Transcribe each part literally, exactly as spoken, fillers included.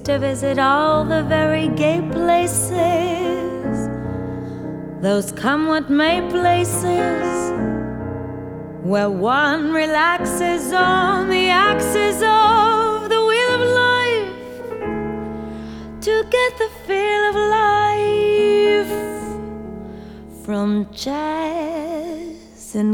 to visit all the very gay places, those come what may places, where one relaxes on the axis of the wheel of life to get the feel of life from jazz and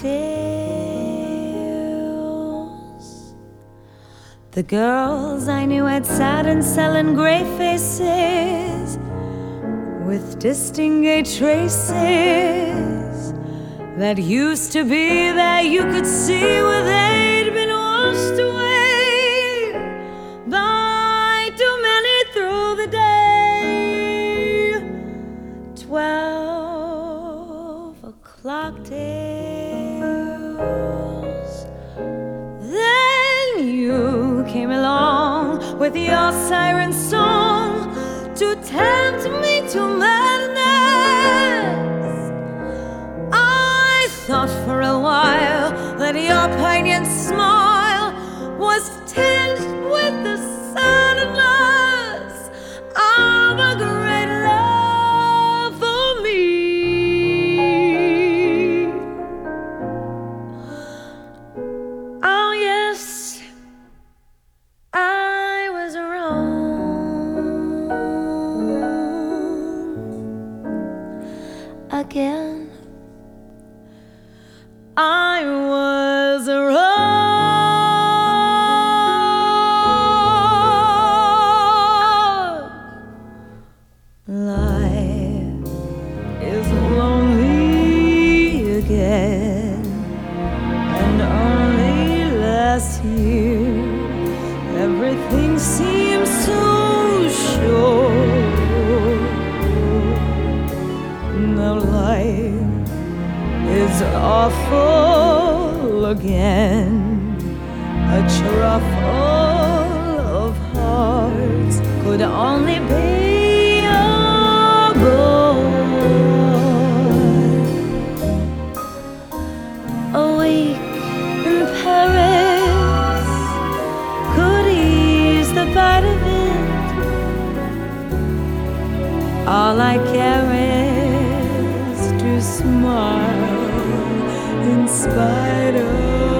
cocktails. The girls I knew had sad and sullen gray faces with distinguished traces that used to be there, you could see where they'd been washed away by too many through the day. Twelve o'clock tales. Then you came along with your siren song to tempt me to madness. I thought for a while that your poignant smile was tinged with the sadness of a great love for me. Oh yes, I was wrong again. I was wrong. Life is lonely again, and only last year everything seems so sure. Now life is awful again, a trough full of hearts could only be a boy. A week in Paris could ease the bite of it. All I care is to smile in spite of